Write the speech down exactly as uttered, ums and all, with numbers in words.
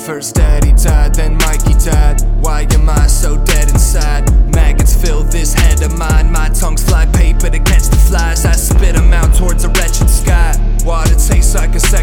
First daddy died, then Mikey died. Why am I so dead inside? Maggots fill this head of mine. My tongue's fly paper to catch the flies. I spit them out towards a wretched sky. Water tastes like a